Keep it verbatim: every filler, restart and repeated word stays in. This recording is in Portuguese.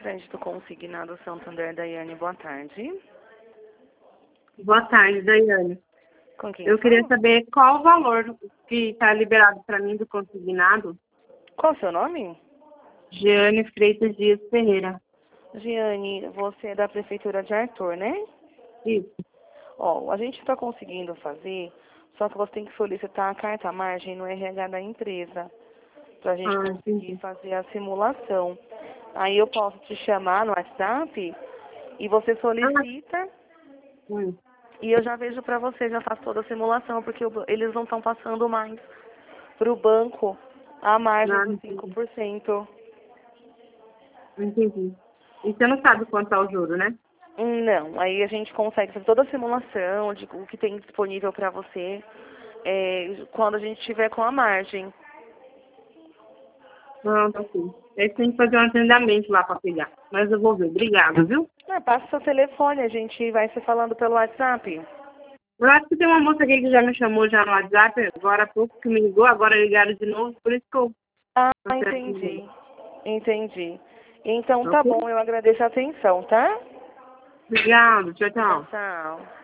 Crédito Consignado Santander, Daiane, boa tarde. Boa tarde, Daiane. Com quem eu eu queria falo? saber qual o valor que está liberado para mim do consignado. Qual o seu nome? Jeane Freitas Dias Ferreira. Giane, você é da Prefeitura de Arthur, né? Isso. Ó, a gente está conseguindo fazer, só que você tem que solicitar a carta margem no R H da empresa, para a gente Ah, conseguir entendi. fazer a simulação. Aí eu posso te chamar no WhatsApp e você solicita Hum. e eu já vejo para você, já faço toda a simulação, porque o- eles não estão passando mais para o banco a margem Ah, dos cinco entendi. por cento. Entendi. E você não sabe quanto é o juro, né? Não, aí a gente consegue fazer toda a simulação de o que tem disponível para você é, quando a gente tiver com a margem. Não, tá sim. Aí tem que fazer um agendamento lá para pegar. Mas eu vou ver. Obrigada, viu? Ah, passa seu telefone, a gente vai se falando pelo WhatsApp. Eu acho que tem uma moça aqui que já me chamou já no WhatsApp, agora há pouco que me ligou, agora ligaram de novo, por isso que eu Ah, passei a ligar. entendi. Entendi. Então tá Ok? bom, eu agradeço a atenção, tá? Obrigado. Tchau, Tchau, tchau. tchau.